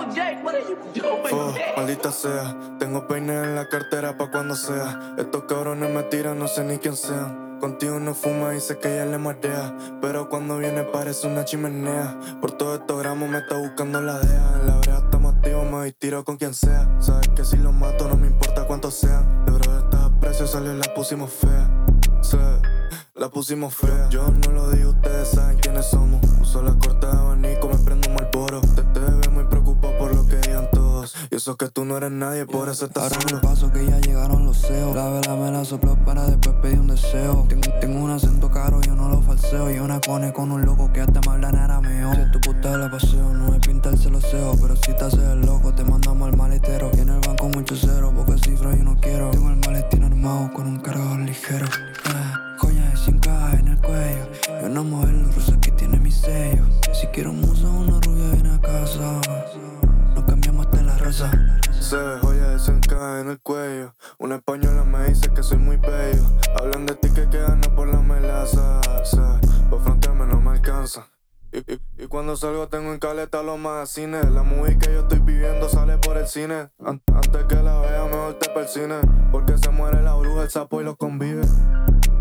Maldita sea, tengo peine en la cartera pa' cuando sea. Estos cabrones me tiran, no sé ni quién sean. Contigo no fuma y sé que ella le marea, pero cuando viene parece una chimenea. Por todos estos gramos me está buscando la DEA. En la brea estamos activos, me voy tiro con quien sea. Sabes que si lo mato no me importa cuántos sean. De bro esta precio salió, la pusimos fea. Sí, la pusimos fea. Yo no lo digo, ustedes saben quiénes somos. Uso la corta de abanico, me prendo un Marlboro. Te ves muy preocupado por lo que digan todos. Y eso que tú no eres nadie, por eso estás Ahora solo. me paso que ya llegaron los ceos. La vela me la soplo para después pedir un deseo. Tengo un acento caro, yo no lo falseo. Y una cone con un loco que hasta me habla en arameo. Si tu puta la paseo, no es pintarse los ceos. Pero si te haces el loco, te mandamos al maletero. Y en el banco mucho cero, porque cifra yo no quiero. Tengo el maletín armado con un cargador ligero. Joya de 100K en el cuello. Yo no muevo los rusos que tiene mi sello. Si quiero un musa, una rubia viene a casa. Nos cambiamos hasta la raza. Se ve joya de 100K en el cuello. Una española me dice que soy muy bello. Hablan de ti que gano por la melaza. Pa' frontearme no me alcanza. Y cuando salgo tengo en caleta los magazines. La movie que yo estoy viviendo sale por el cine. Antes que la vea mejor te persines. Porque se muere la bruja, el sapo y los convive.